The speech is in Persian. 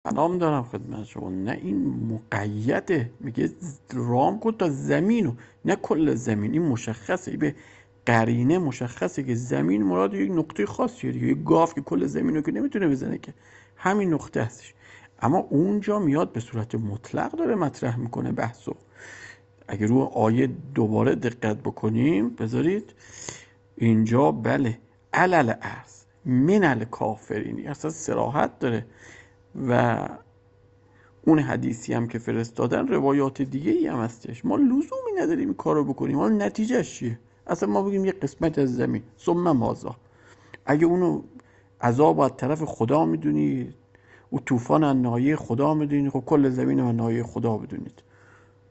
سلام دارم خدمت شما. نه این مقیده، میگه رام کن تا زمینو، نه کل زمین. این مشخصه، به قرینه مشخصه که زمین مراد یک نقطه خاصیه دیگه. یک گاو که کل زمینو که نمیتونه بزنه که، همین نقطه هستش. اما اونجا میاد به صورت مطلق داره مطرح میکنه بحثو. اگه رو آیه دوباره دقت بکنیم، بذارید اینجا بله، علل ارز من الکافرین، اصلا صراحت داره. و اون حدیثی هم که فرستادن روایات دیگه ای هم هستش. ما لزومی نداریم این کارو بکنیم. حالا نتیجهش چیه؟ اصلا ما بگیم یه قسمت از زمین ثم ماذا. اگه اونو عذاب از طرف خدا میدونید، او طوفان از ناحیه خدا میدونید، خب کل زمین از ناحیه خدا بدونید.